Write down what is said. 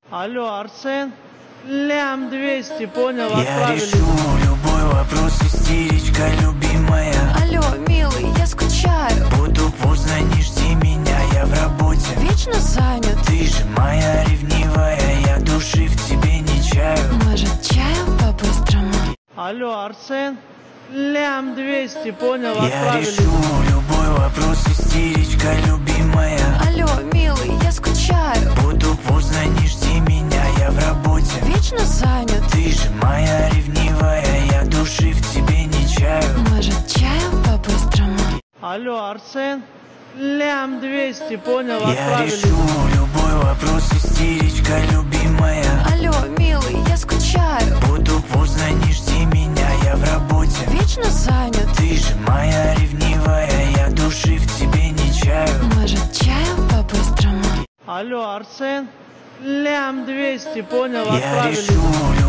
Алло, Арсен, лям 200, понял, Я отправили. решу любой вопрос, истеричка любимая. Алло, милый, я скучаю. Буду поздно, не жди меня, я в работе. Вечно занят. Ты же моя ревнивая, я души в тебе не чаю. Может, чаю по-быстрому? Алло, Арсен, лям 200, понял, Я отправили. решу любой вопрос, истеричка любимая. Алло, милый, я скучаю. Буду поздно, не жди меня, я в работе. Вечно занят. Ты же моя ревнивая, я души в тебе не чаю. Может, чаю по-быстрому? Алло, Арсен, лям 200, понял, Я отправили. решу любой вопрос, истеричка любимая. Алло, милый, я скучаю. Буду поздно, не жди меня, я в работе. Вечно занят. Ты же моя ревнивая, я души в тебе не чаю. Может, чаю по-быстрому? Алло, Арсен, лям 200, понял, Я отправили. решу